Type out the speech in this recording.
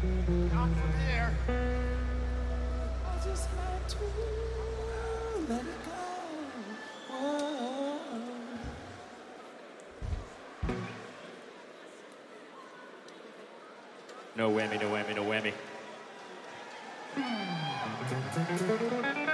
Not from here. I just had to let it go. Whoa. No whammy, no whammy, no whammy.